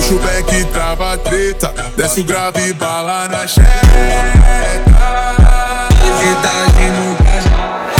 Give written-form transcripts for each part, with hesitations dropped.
Puxa o back, trava a treta. Desce o grave e bala na xereca. Idade no gás.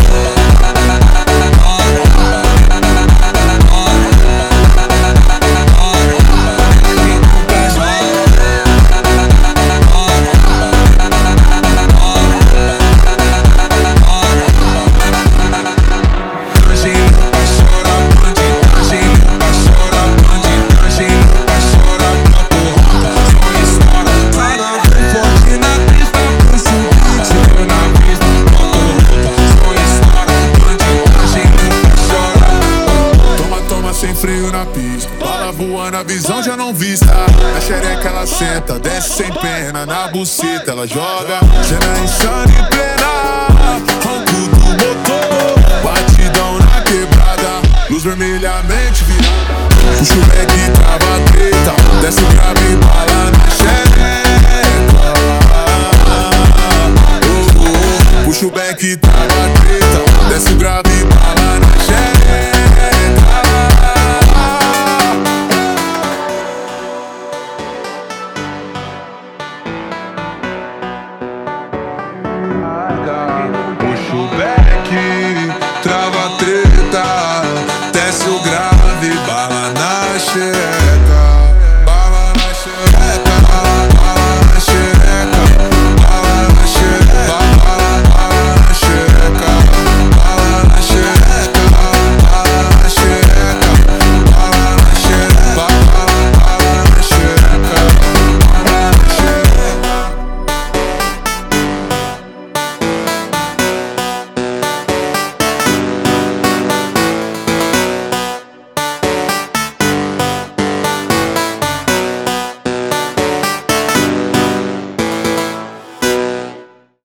Sem freio na pista, bala voando, a visão já não vista. Na xereca ela senta, desce sem pena. Na buceta ela joga, cena insana em plena. Ronco do motor, batidão na quebrada. Luz vermelhamente virada. Puxa o back e trava